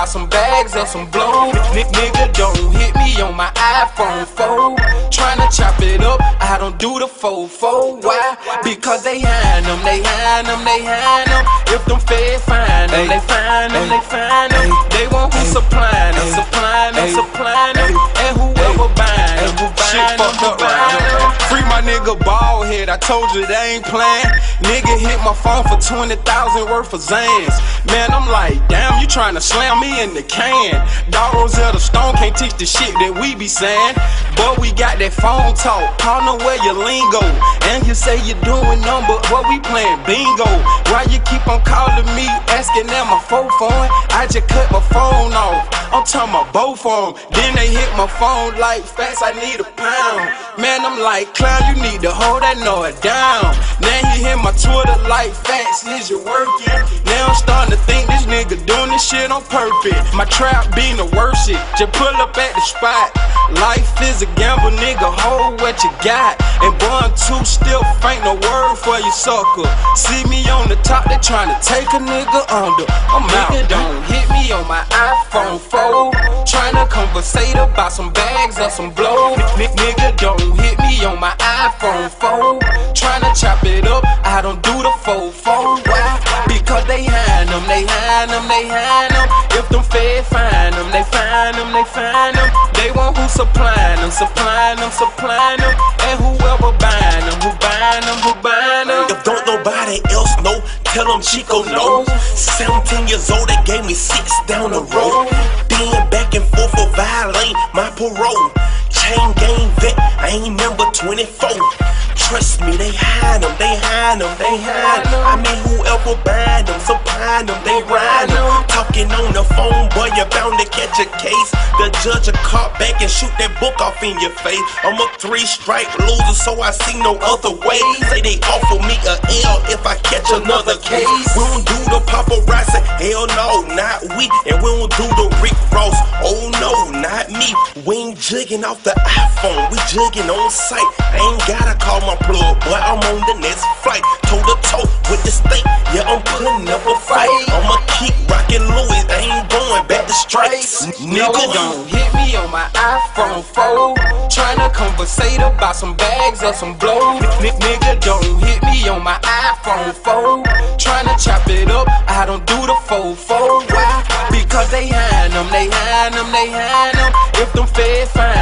about some bags or some blow. Nigga, don't hit me on my iPhone 4. Tryna chop it up, I don't do the 4-4. Why? Because they hide them, they hide them, they hide them. If them feds find them, they find them, they find them. They want who supplying them, supplying them, supplying them. And whoever buying them, who buying them, who buying them. Free my nigga Baldhead, I told you they ain't playing. Nigga hit my phone for 20,000 worth of Zans. Man, I'm like, damn, you tryna slam me in the can. Dog Rosetta Stone can't teach the shit that we be saying. But we got that phone talk, partner, where your lingo. And you say you doing number, but we playing bingo. Why you keep on calling me, asking them my phone? I just cut my phone off, I'm talking about both of them. Then they hit my phone like, fast, I need a pound. Man, I'm like, clown, you need to hold that noise down. Now you hit my Twitter like, facts, is you working? Now I'm starting to think this nigga doing this shit on purpose. My trap being the worst shit, just pull up at the spot. Life is a gamble, nigga, hold what you got. And Bun 2 still faint, no word for you sucker. See me on the top, they tryna take a nigga under. I'm out. Nigga, don't hit me on my iPhone 4. Tryna conversate about some bags or some blow. Nigga, don't hit me on my iPhone 4. Tryna chop it up, I don't do the 4-4. Why? Because they hide them, they hide them, they hide them. If them feds find them, they find them, they find them. They want who supplying them, supplying them, supplying them. And whoever buying them, who buying them, who buying them. If don't nobody else know, tell them Chico knows. 17 years old, they gave me 6 down the road. Being back and forth for violate my parole. Chain gang vet, I ain't number 24. Trust me, they hide them, they hide them, they hide them. I mean, whoever buying them, supplying them, they ride them. Talking on the phone, boy, you're bound to catch a case. The judge will call back and shoot that book off in your face. I'm a 3-strike loser, so I see no other way. Say they offer me a L if I catch another case. We don't do the paparazzi, hell no, not we. And we don't do the Rick Ross, oh no, not me. We ain't jigging off the iPhone, we jigging on sight. I ain't gotta call my plug, boy, I'm on the next flight. Toe to toe with the state, yeah, I'm putting up a fight. I'ma keep rocking Louis, I ain't going back to stripes. Nigga, don't hit me on my iPhone 4. Tryna conversate about some bags or some blow. Nigga, don't hit me on my iPhone 4. Tryna chop it up, I don't do the 4-4. Why? Because they hide them, they hide them, they hide them. If them feds find